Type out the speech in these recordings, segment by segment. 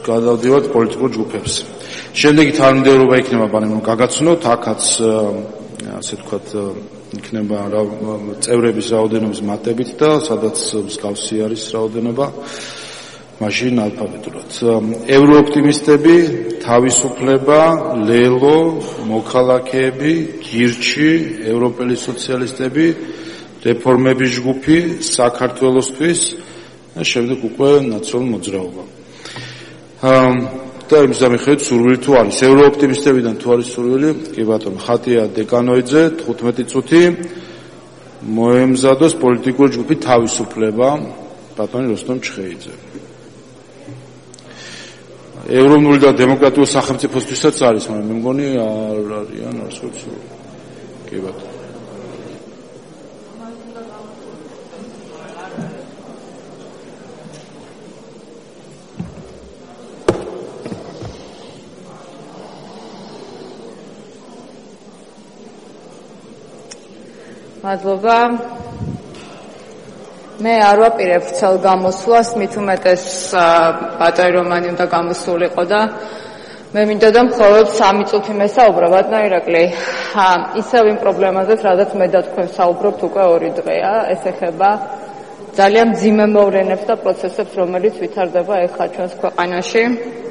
გადავდივართ პოლიტიკურ ჯგუფებს. შემდეგი თანმიმდევრობა იქნება ბანემ გაგაცნოთ, აქაც ასე ვთქვათ იქნება წევრების რაოდენობის მატებით და სადაც მსგავსი არის რაოდენობა, მაშინ ალფაბეტურად. ევროოპტიმისტები, თავისუფლება, ლელო, მოქალაქეები, გირჩი, ევროპელი სოციალისტები, რეფორმების ჯგუფი, საქართველოსთვის და შემდეგ უკვე ნაციონალური მოძრაობა. და იმის დამიხედ სურვილი თუ არის ევროოპტიმისტებიდან თუ არის სურვილი, კი ბატონო, ხატია დეკანოიძე 15 წუთი მოემზადოს პოლიტიკური ჯგუფი თავისუფლება, ბატონი როსტომ ჩხეიძე. ევროპული და დემოკრატიული სახელმწიფოსთვისაც არის, მაგრამ მე მგონი არ არიან არსებობს სურვილი. კი ბატონო. მადლობა. მე არ ვაპირებ ვრცელ გამოსვლას, მით უმეტეს ბატონი რომანი უნდა გამოსულიყო და მე მინდოდა მხოლოდ 3 წუთი მესაუბრა, ბატონო ირაკლი. ისევ იმ პრობლემაზე, რადგან მე და თქვენ საუბრობთ უკვე 2 დღეა, ეს ეხება ძალიან მძიმე მოვლენებს და პროცესებს, რომელიც ვითარდება ეხლა ჩვენს ქვეყანაში.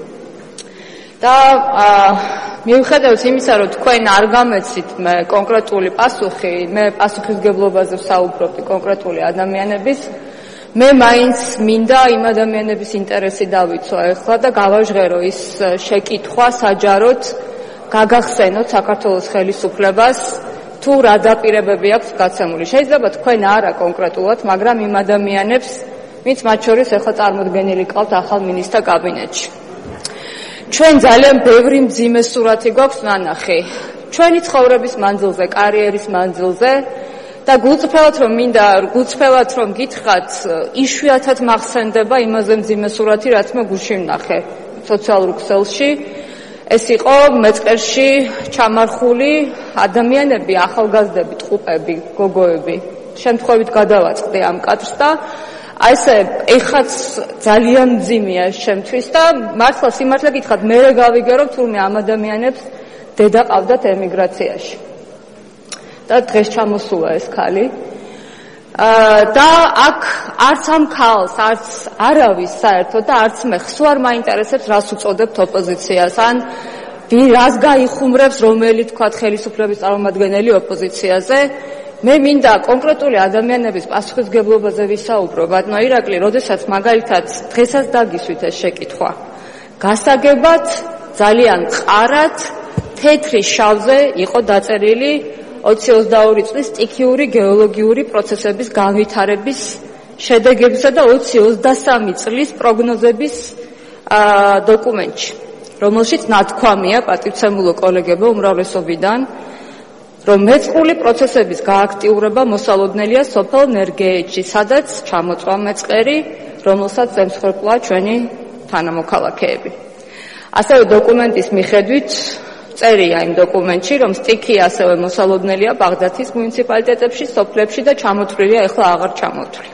და მიუხედავად იმისა, რომ თქვენ არ გამეცით მე კონკრეტული პასუხი, მე პასუხისგებლობაზე ვსაუბრობდი კონკრეტული ადამიანების, მე მაინც მინდა იმ ადამიანების ინტერესი დავიცვა ეხლა და გავაჟღერო ის შეკითხვა საჯაროდ გაგახსენოთ საქართველოს ხელისუფლებას თუ რა დაპირებები აქვს გაცემული. შეიძლება თქვენ არა კონკრეტულად, მაგრამ იმ ადამიანებს, ვინც მათ შორის ეხლა წარმოდგენილი ყავთ ახალ მინისტრთა კაბინეტში. ჩვენ ძალიან ბევრი მძიმე სურათი გვაქვს ნანახი ჩვენი ცხოვრების მანძილზე, კარიერის მანძილზე და გულწრფელად რომ გითხრათ, იშვიათად მახსენდება იმაზე მძიმე სურათი, რაც მე გუშინ ვნახე სოციალურ ქსელში. ეს იყო მეწყერში ჩამარხული ადამიანები, ახალგაზრდები, ტყუპები, გოგოები. შემთხვევით გადავაწყდი ამ კადრს და ესე ეხაც ძალიან მძიმეა შემთვის და მართლა სიმართლე გითხრათ, მე გავიგერო თურმე ამ ადამიანებს დედა ყავდათ ემიგრაციაში. და დღეს ჩამოსულა ეს ქალი. და აქ არც ამ ქალს, არც არავის საერთოდ და არც მე ხსუ არ მაინტერესებს, რას უწოდებთ ოპოზიციას, ან რას გაიხუმრებს რომელი თქვათ ხელისუფლების წარმომადგენელი ოპოზიციაზე. მე მინდა კონკრეტული ადამიანების პასუხისგებლობაზე ვისაუბრო, ბატონო ირაკლი, როდესაც მაგალითად დღესაც დაგისვით ეს შეკითხვა. გასაგებად, ძალიან მყარად, თეთრი შავზე იყო დაწერილი 2022 წლის სტიქიური გეოლოგიური პროცესების განვითარების შედეგებისა და 2023 წლის პროგნოზების დოკუმენტში, რომელშიც ნათქვამია პატივცემულო კოლეგებო უმრავლესობიდან, რომ მეწყრული პროცესების გააქტიურება მოსალოდნელია სოფელ ნერგეეთში, სადაც ჩამოწვა მეწყერი, რომელსაც ემსხვერპლა ჩვენი თანამოქალაქეები. ასევე დოკუმენტის მიხედვით წერია იმ დოკუმენტში, რომ სტიქი ასევე მოსალოდნელია ბაღდათის მუნიციპალიტეტებში, სოფლებში და ჩამოთვლილია, ეხლა აღარ ჩამოთვლია.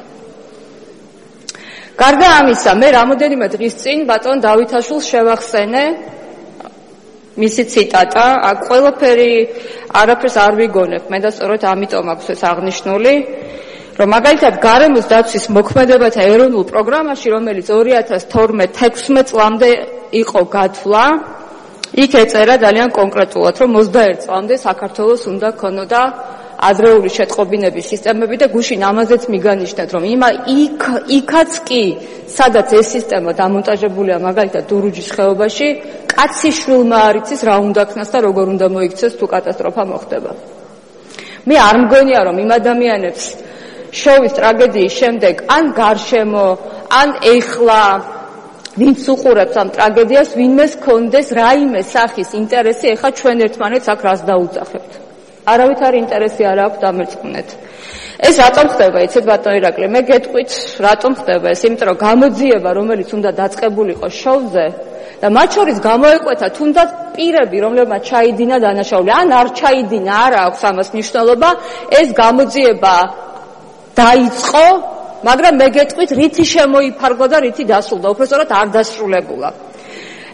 გარდა ამისა, მე რამოდენიმე დღის წინ ბატონ დავითაშვილს შევახსენე მისი ციტატა, აქ ყველაფერი არაფერს არ ვიგონებ, მე და სწორედ ამიტომ აქვს ეს აღნიშნული, რომ მაგალითად გარემოს დაცვის მოქმედებათა ეროვნულ პროგრამაში, რომელიც 2012-16 წლამდე იყო გათვლა, იქ ეწერა ძალიან კონკრეტულად, რომ 21 წლამდე საქართველოს უნდა ქონოდა ადრეული შეტყობინების სისტემები და გუშინ ამაზეც მიგანიშნეთ, რომ იქაც კი, სადაც ეს სისტემა დამონტაჟებულია, მაგალითად დურუჯის ხეობაში, კაცი შვილმა არ იცის რა უნდა ქნას და როგორ უნდა მოიქცეს თუ კატასტროფა მოხდება. მე არ მგონია, რომ იმ ადამიანებს შოვის ტრაგედიის შემდეგ ან გარშემო, ან ეხლა ვინც უყურებს ამ ტრაგედიას, ვინმეს კონდეს რაიმე სახის ინტერესი, ეხლა ჩვენ ერთმანეთს აქ რას დაუძახებთ. არავითარი ინტერესი არ აქვს დამერწმუნეთ. ეს რატომ ხდება, იცით ბატონო ირაკლი, მე გეტყვით, რატომ ხდება ეს, იმიტომ რომ გამოძიება, რომელიც უნდა დაწყებულიყო შოვზე და მათ შორის გამოეკვეთა თუნდაც პირები, რომლებმაც ჩაიდინა დანაშაული, ან არ ჩაიდინა, არა აქვს ამას მნიშვნელობა, ეს გამოძიება დაიწყო, მაგრამ მე გეტყვით, რითი შემოიფარგლა და რითი დასრულდა, უბრალოდ არ დასრულებულა.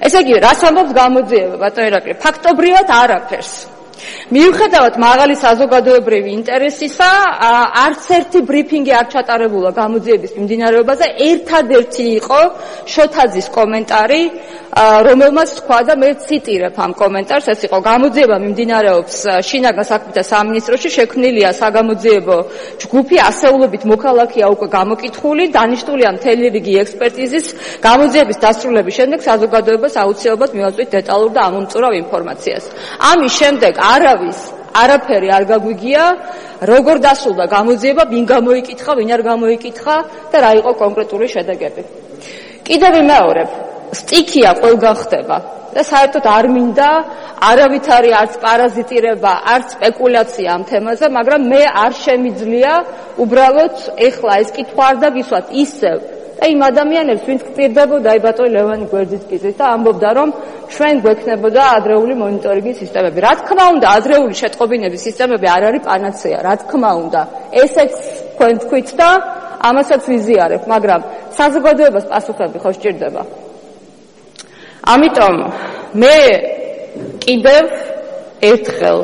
ესე იგი, რას ამბობს გამოძიება, ბატონო ირაკლი? ფაქტობრივად არაფერს. მიუხედავად მაღალი საზოგადოებრივი ინტერესისა, არც ერთი ბრიფინგი არ ჩატარებულა გამოძიების მიმდინარეობაზე. ერთადერთი იყო შოთაძის კომენტარი, რომელმაც თქვა და მე ციტირებ ამ კომენტარს, ეს იყო: გამოძიება მიმდინარეობს შინაგან საქმეთა სამინისტროში, შექმნილია საგამოძიებო ჯგუფი, ასეულობით მოქალაქეა უკვე გამოკითხული, დანიშნულია მთელი რიგი ექსპერტიზის. გამოძიების დასრულების შემდეგ საზოგადოებას აუცილებლად მივაწვით დეტალურ და ამომწურავ ინფორმაციას. ამის შემდეგ არაფერი არ გაგვიგია, როგორ დასრულდა გამოძიება, ვინ გამოიკითხა, ვინ არ გამოიკითხა და რა იყო კონკრეტული შედეგები. კიდევ ვიმეორებ, სტიქია ყველგან ხდება და საერთოდ არ მინდა არავითარი არც პარაზიტირება, არც სპეკულაცია ამ თემაზე, მაგრამ მე არ შემიძლია უბრალოდ ეხლა ეს კითხვა არ დაგისვათ ისევ და იმ ადამიანებს, ვინც გწირდებოდა ბატონი ლევანი გვერდისკიზით და ამბობდა, რომ ჩვენ გვექნებოდა ადრეული მონიტორინგის სისტემები. რა თქმა უნდა, ადრეული შეტყობინების სისტემები არ არის პანაცეა, რა თქმა უნდა. ესეც თქვენ თქვით და ამასაც ვიზიარებ, მაგრამ საზოგადოებას პასუხები ხო სჭირდება. ამიტომ მე კიდევ ერთხელ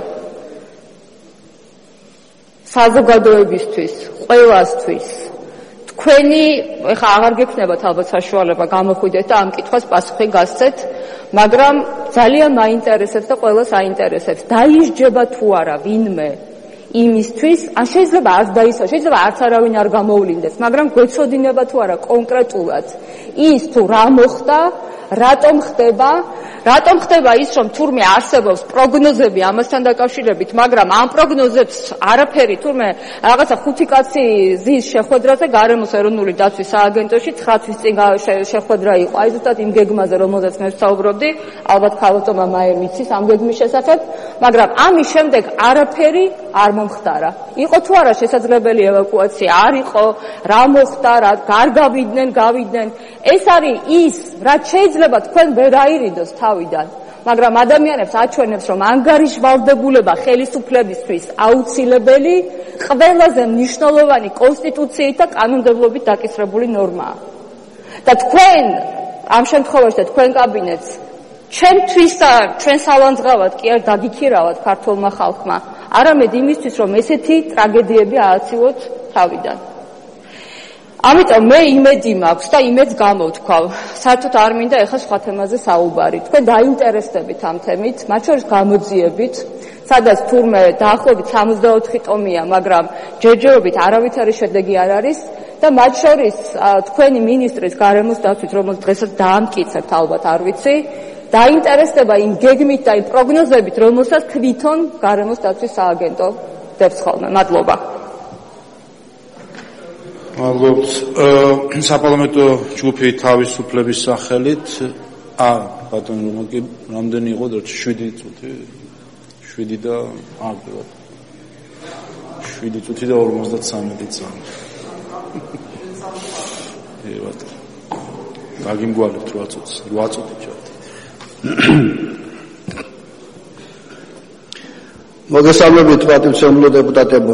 საზოგადოებისთვის, ყველასთვის თქვენი, ეხლა აღარ გექნებათ ალბათ საშუალება გამოხვიდეთ და ამ კითხვას პასუხი გასცეთ, მაგრამ ძალიან მაინტერესებს და ყველას აინტერესებს. დაისჯება თუ არა ვინმე იმისთვის, ან შეიძლება არც დაისვა, შეიძლება არც არავინ არ გამოვლინდეს, მაგრამ გვეცოდინება თუ არა კონკრეტულად ის თუ რა მოხდა, რატომ ხდება ის, რომ თურმე არსებობს პროგნოზები ამასთან დაკავშირებით, მაგრამ ამ პროგნოზებს არაფერი, თურმე რაღაცა 5 კაცი ზის შეხვედრაზე გარემოს ეროვნული დაცვის სააგენტოში 9 თვის წინ შეხვედრა იყო. აი ზუსტად იმ გეგმაზე, რომელზეც მე ვსაუბრობდი, ალბათ ქალბატონმა მაერ მიცის ამ გეგმის შესახებ, მაგრამ ამის შემდეგ არაფერი არ მომხდარა. იყო თუ არა შესაძლებელი ევაკუაცია, არ იყო, რა მოხდა, რა გავიდნენ. ეს არის ის, რაც შეიძლება თქვენ ვერ აირიდოს თავიდან, მაგრამ ადამიანებს აჩვენებს, რომ ანგარიშვალდებულება ხელისუფლებისთვის აუცილებელი, ყველაზე მნიშვნელოვანი კონსტიტუციით და კანონმდებლობით დაკისრებული ნორმაა. და თქვენ ამ შემთხვევაში და თქვენ კაბინეტს ჩემთვის და ჩვენ სალანძღავად კი არ დაგიქირავად ქართულმა ხალხმა, არამედ იმისთვის, რომ ესეთი ტრაგედიები ააცილოთ თავიდან. ამიტომ მე იმედი მაქვს და იმედს გამოვთქვავ. საერთოდ არ მინდა ეხლა სხვა თემაზე საუბარი. თქვენ დაინტერესდებით ამ თემით, მათ შორის გამოძიებით, სადაც თურმე დაახლოებით 64 ტომია, მაგრამ ჯერჯერობით არავითარი შედეგი არ არის და მათ შორის თქვენი მინისტრის გარემოს დაცვით, რომელსაც დღესაც დაამტკიცებთ, ალბათ არ ვიცი, დაინტერესდება იმ გეგმით და იმ პროგნოზებით, რომელსაც თვითონ გარემოს დაცვის სააგენტო დებს ხოლმე. მადლობა. მადლობთ. საპარლამენტო ჯგუფი თავისუფლების სახელით, ბატონო რომაკი, რამდენი იყო და 7 წუთი? 7 და 7 წუთი და 53 წამი. ბატონო. გაგიმგვალებთ 8 წუთს, 8 წუთი ჩავთ. მოგესალმებით, პატივცემულო დეპუტატებო.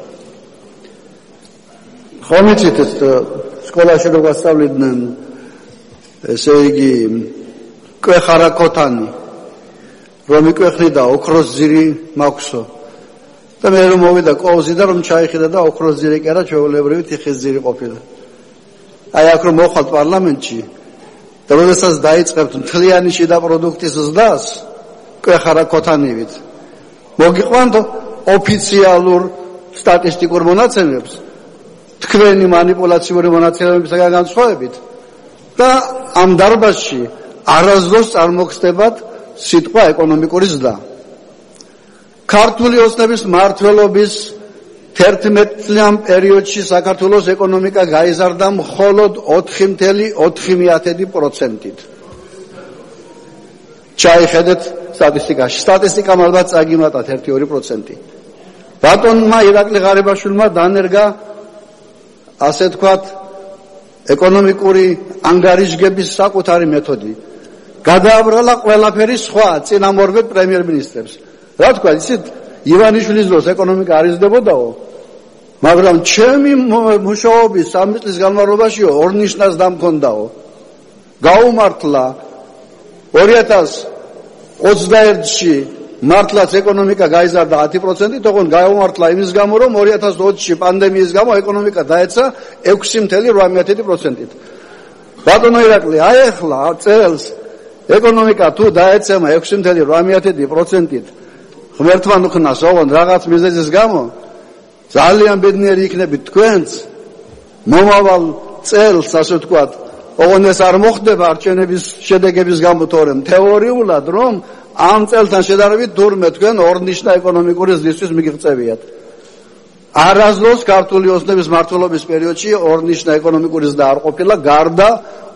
ხომ იცით, სკოლაში რო გასწავლიდნენ, ესე იგი, კვეხარა ქოთანი, რომ იკვეხნიდა ოქროს ძირი მაქვსო. და მე რომ მოვიდა კოვზი და რომ ჩაიხიდა და ოქროს ძირი კი არა, ჩვეულებრივი თიხის ძირი ყოფილა. აი აქ რომ მოხვალთ პარლამენტში და როდესაც დაიწყებთ მთლიანი შიდა პროდუქტის ზრდას, კვეხარა ქოთანივით, მოგიყვანთ ოფიციალურ სტატისტიკურ მონაცემებს, თქვენი მანიპულაციური მონაცემებისგან განსხვავებით და ამ დარბაზში არასდროს წარმოგხსნებათ სიტყვა ეკონომიკური ზრდა. ქართული ოცნების მმართველობის 11 წლიან პერიოდში საქართველოს ეკონომიკა გაიზარდა მხოლოდ 4,4%-ით. ჩაიხედეთ სტატისტიკაში. სტატისტიკამ ალბათ წაგიმატათ 1-2%. ბატონმა ირაკლი ღარიბაშვილმა დანერგა ასე თქვათ ეკონომიკური ანგარიშგების საკუთარი მეთოდი. გადააბრალა ყველაფერი სხვა წინამორბედ პრემიერ-მინისტრებს. რა თქვა, იცით, ივანიშვილის დროს ეკონომიკა არ იზრდებოდაო, მაგრამ ჩემი მუშაობის 3 წლის განმავლობაში ორ ნიშნას დამქონდაო. გაუმართლა 2021-ში მართლაც ეკონომიკა გაიზარდა 10%, თქონ გაუმართლა იმის გამო, რომ 2020-ში პანდემიის გამო ეკონომიკა დაეცა 6.8%-ით. ბატონო ირაკლი, აი ახლა წელს ეკონომიკა თუ დაეცემა 6.8%-ით, ღმერთმა უხნას, ოღონდ რაღაც მიზეზის გამო ძალიან ბედნიერი იქნებით თქვენც მომავალ წელს, ასე ვთქვათ, ოღონდ ეს არ მოხდება არჩევნების შედეგების გამო, თორემ თეორიულად რომ ამ წელთან შედარებით თურმე თქვენ ორნიშნა ეკონომიკური ზრდისთვის მიგიღწევიათ. არასდროს ქართული ოცნების მმართველობის პერიოდში ორნიშნა ეკონომიკური ზრდა არ ყოფილა, გარდა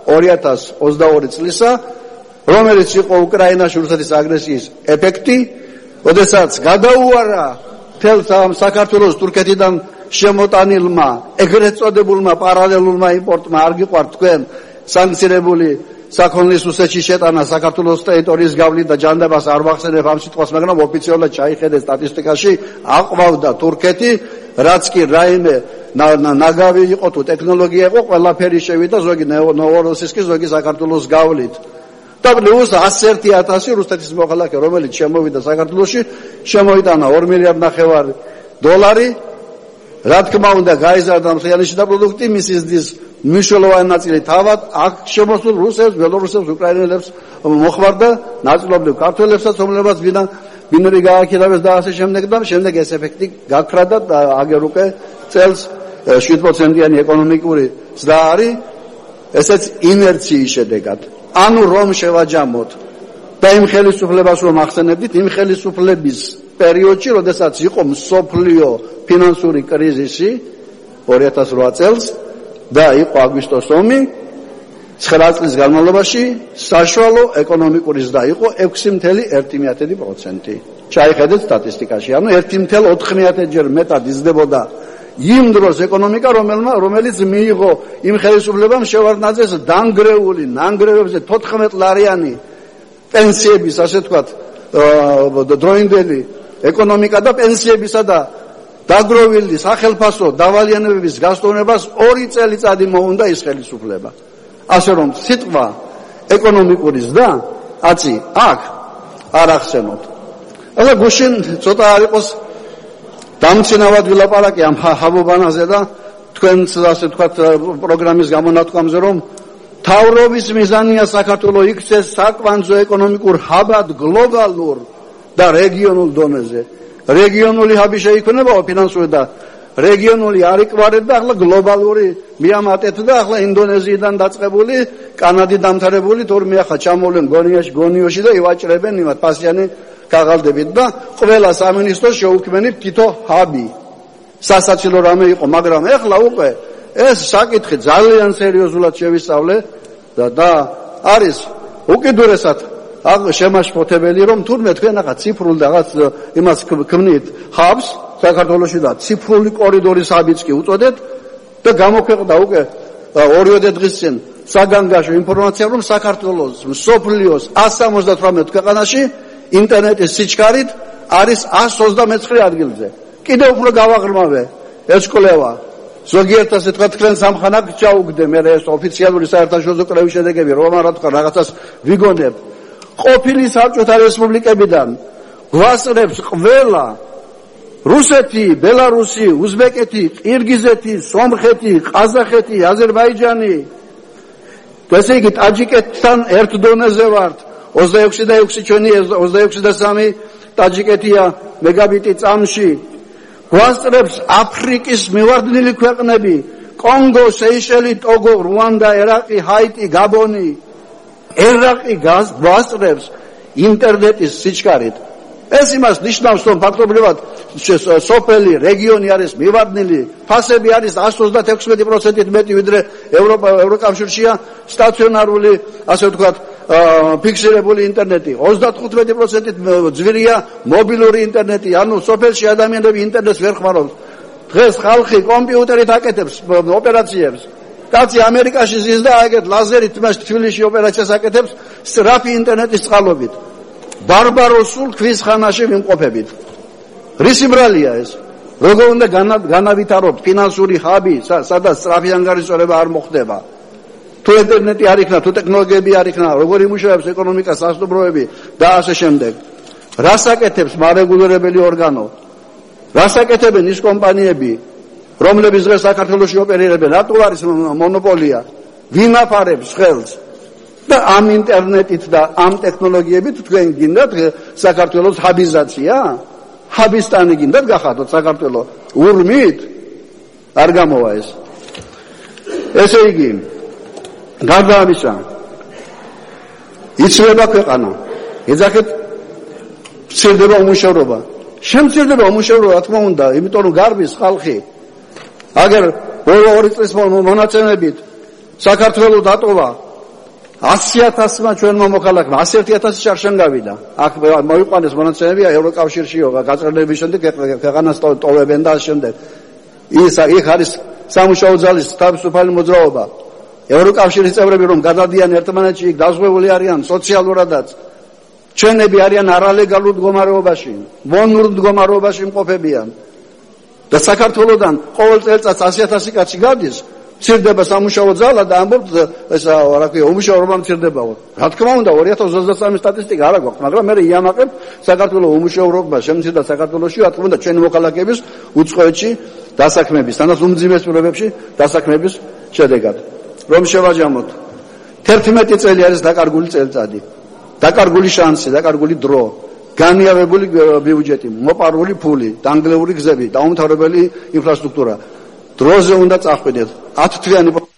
2022 წლისა, რომელიც იყო უკრაინაში რუსეთის აგრესიის ეფექტი, როდესაც გადაუარა მთელს საქართველოს თურქეთიდან შემოტანილმა ეგრეთ წოდებულმა პარალელურმა იმპორტმა არ გიყვართ თქვენ სანქცირებული საქონლის რუსეთში შეტანა საქართველოს ტერიტორიის გავლით და ჯანდაბას არ ვახსენებ ამ სიტყვას, მაგრამ ოფიციალურად ჩაიხედე სტატისტიკაში აყვავდა თურქეთი, რაც კი რაიმე ნაგავი იყო თუ ტექნოლოგია იყო, ყველაფერი შევიდა, ზოგი ნოვოროსისკი, ზოგი საქართველოს გავლით. და პლუს 101,000 რუსეთის მოქალაქე, რომელიც შემოვიდა საქართველოში, შემოიტანა 2,5 მილიარდი რა თქმა უნდა გაიზარდა მთლიანი შიდა პროდუქტი, მისი ზრდის მნიშვნელოვანი ნაწილი თავად აქ შემოსულ რუსებს, ბელორუსებს, უკრაინელებს მოხვარდა, ნაწილობრივ ქართველებსაც, რომლებსაც ბინები გააქირავეს და ასე შემდეგ და შემდეგ ეს ეფექტი გაქრა და აგერ უკვე წელს 7%-იანი ეკონომიკური ზრდა არის, ესეც ინერციის შედეგად. ანუ რომ შევაჯამოთ და იმ ხელისუფლებას რომ ახსენებდით, იმ ხელისუფლების პერიოდში, როდესაც იყო მსოფლიო ფინანსური კრიზისი 2008 წელს და იყო აგვისტოს ომი, 9 წლის განმავლობაში საშუალო ეკონომიკური ზრდა იყო 6.1%. ჩაიხედეთ სტატისტიკაში, ანუ 1.4-ჯერ მეტად იზრდებოდა იმ დროს ეკონომიკა, რომელიც მიიღო იმ ხელისუფლებამ შევარდნაძეს დანგრეული ნანგრევებზე 14 ლარიანი პენსიების, ასე ვთქვათ, დროინდელი ეკონომიკა და პენსიებისა და დაგროვილი სახელფასო დავალიანებების გასტოვნებას 2 წელიწადი მოუნდა ის ხელისუფლება. ასე რომ სიტყვა ეკონომიკური ზრდა აცი აქ არ ახსენოთ. ახლა გუშინ ცოტა არ იყოს დამცინავად ვილაპარაკე ამ ჰაბობანაზე და თქვენს, ასე ვთქვათ, პროგრამის გამონათქვამზე, რომ თავრობის მიზანია საქართველოს იქცეს საკვანძო ეკონომიკურ ჰაბად გლობალურ და რეგიონულ დონეზე. რეგიონული ჰაბი შეიქმნებაო ფინანსური და რეგიონული არ იკვარეთ და ახლა გლობალური მიამატეთ და ახლა ინდონეზიიდან დაწყებული, კანადით დამთავრებული, თორმე ახლა ჩამოვლენ გონიოში და ივაჭრებენ იმათ პასიანი გაღალდებით და ყველა სამინისტროს შეუქმნით თითო ჰაბი. სასაცილო რამე იყო, მაგრამ ახლა უკვე ეს საკითხი ძალიან სერიოზულად შევისწავლე და არის უკიდურესად შემაშფოთებელი, რომ თურმე თქვენ რაღაც ციფრულ რაღაც იმას ქმნით ჰაბს საქართველოში და ციფრული კორიდორის ჰაბიც კი უწოდეთ და გამოქვეყნდა უკვე 2 დღის წინ საგანგაშო ინფორმაცია, რომ საქართველოს მსოფლიოს 178 ქვეყანაში ინტერნეტის სიჩქარით არის 129 ადგილზე. კიდევ უფრო გავაღრმავე ეს კვლევა. ზოგიერთ ასე თქვა თქვენ სამხანაკ ჩაუგდე, მე ეს ოფიციალური საერთაშორისო კვლევის შედეგები, რომ რა თქვა რაღაცას ვიგონებ. ყოფილი საბჭოთა რესპუბლიკებიდან გვასწრებს ყველა რუსეთი, ბელარუსი, უზბეკეთი, ყირგიზეთი, სომხეთი, ყაზახეთი, აზერბაიჯანი. ესე იგი ტაჯიკეთთან ერთ დონეზე ვართ. 26 ჩვენი 26.3 ტაჯიკეთია მეგაბიტი წამში. გვასწრებს აფრიკის მივარდნილი ქვეყნები, კონგო, სეიშელი, ტოგო, რუანდა, ერაყი, ჰაიტი, გაბონი. ერაყი გვასწრებს ინტერნეტის სიჩქარით. ეს იმას ნიშნავს, რომ ფაქტობრივად სოფელი, რეგიონი არის მივარდნილი, ფასები არის 136%-ით მეტი, ვიდრე ევროკავშირშია სტაციონარული, ასე ვთქვათ, ფიქსირებული ინტერნეტი. 35%-ით ძვირია მობილური ინტერნეტი, ანუ სოფელში ადამიანები ინტერნეტს ვერ ხმარობს. დღეს ხალხი კომპიუტერით აკეთებს ოპერაციებს. კაცი ამერიკაში ზის და აგეთ ლაზერით მას თბილისში ოპერაციას აკეთებს სწრაფი ინტერნეტის წყალობით. ბარბაროსულ ქვის ხანაში ვიმყოფებით. რისი ბრალია ეს? როგორ უნდა განავითაროთ ფინანსური ჰაბი, სადაც სწრაფი ანგარიშვალება არ მოხდება? თუ ინტერნეტი არ იქნა, თუ ტექნოლოგიები არ იქნა, როგორ იმუშავებს ეკონომიკა, სასტუმროები და ასე შემდეგ. რას აკეთებს მარეგულირებელი ორგანო? რას აკეთებენ ის კომპანიები, რომლებიც დღეს საქართველოში ოპერირებენ? რატო არის მონოპოლია? ვინ აფარებს ხელს? და ამ ინტერნეტით და ამ ტექნოლოგიებით თქვენ გინდათ საქართველოს ჰაბიზაცია? ჰაბისტანი გინდათ გახადოთ საქართველო? ურმით? არ გამოვა ეს. ესე იგი, გარდა ამისა, იცვლება ქვეყანა. ეძახეთ მცირდება უმუშევრობა. შემცირდება უმუშევრობა, რა თქმა უნდა, იმიტომ რომ გარბის ხალხი. აგერ ბოლო 2 წლის მონაცემებით საქართველოს დატოვა 100,000-მა ჩვენმა მოქალაქეებმა, 101,000 არ შენგავიდა. აქ მოიყვანეს მონაცემები ევროკავშირში გაწყრდების შემდეგ ქვეყანას ტოვებენ და ამ შემდეგ. იქ არის სამუშაო ძალის თავისუფალი მოძრაობა. ევროკავშირის წევრები რომ გადადიან ერთმანეთში, დაზღვეული არიან სოციალურადაც. ჩვენები არიან არალეგალურ მდგომარეობაში, მონურ მდგომარეობაში მყოფებიან. და საქართველოსთან ყოველ წელიწადს 100,000 კაცი გადის, მცირდება სამუშაო ძალა და ამბობთ ესა რა ქვია, უმუშევრობა მცირდებაო. რა თქმა უნდა 2023 სტატისტიკა არა გვაქვს, მაგრამ მე იამაყებ საქართველოს უმუშევრობა შემცირდა საქართველოში, რა თქმა უნდა ჩვენი მოქალაქეების უცხოეთში დასაქმების, თანაც უმძიმეს პირობებში დასაქმების შედეგად. რომ შევაჯამოთ, 11 წელი არის დაკარგული წელიწადი, დაკარგული შანსი, დაკარგული დრო, განიავებული ბიუჯეტი, მოპარული ფული, დანგლეული გზები, დაუმთავრებელი ინფრასტრუქტურა. დროზე უნდა წახვიდეთ 10 თვიანი